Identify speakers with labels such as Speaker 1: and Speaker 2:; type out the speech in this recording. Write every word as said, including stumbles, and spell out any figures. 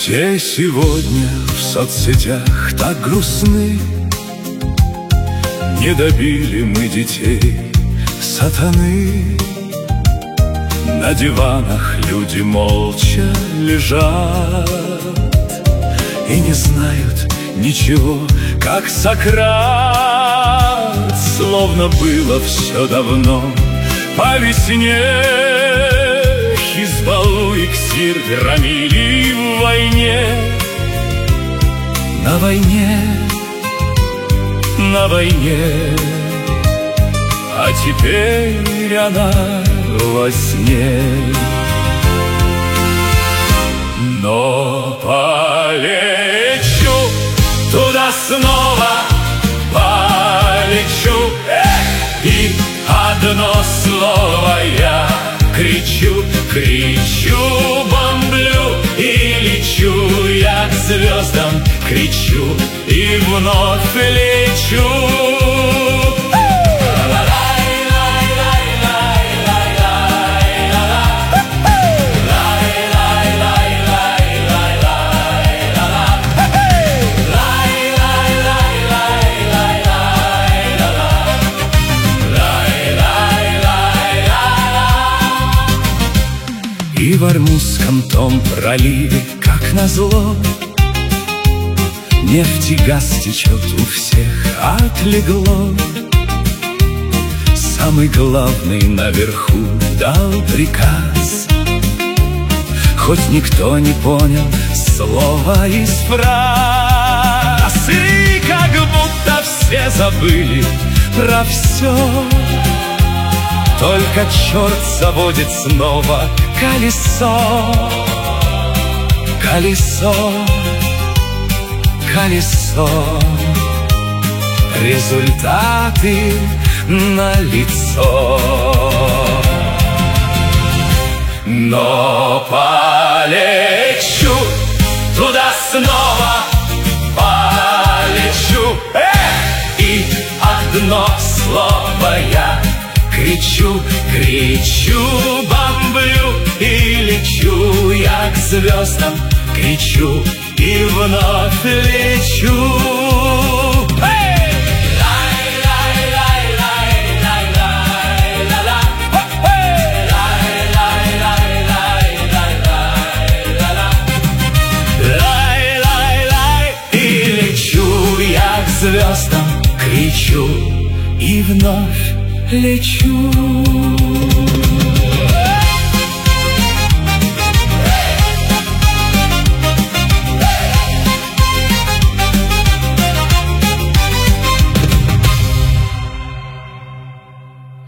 Speaker 1: Все сегодня в соцсетях так грустны. Не добили мы детей сатаны. На диванах люди молча лежат и не знают ничего, как Сократ. Словно было все давно по весне. Хизбаллу и Ксир громили в войне. На войне, на войне. А теперь она во сне. Но полечу туда снова, полечу, эх, и одно слово я кричу, кричу, бомблю и лечу я к звездам, кричу и вновь лечу. И в Ормузском том проливе, как назло, нефть и газ течет у всех, отлегло. Самый главный наверху дал приказ, хоть никто не понял слова из фраз. И как будто все забыли про все, только черт заводит снова колесо, колесо, колесо. Результаты налицо. Но полечу туда снова, полечу, эх, и одно слово я кричу, кричу, бомблю и лечу я к звездам, кричу и вновь лечу. Звездам кричу и вновь лечу.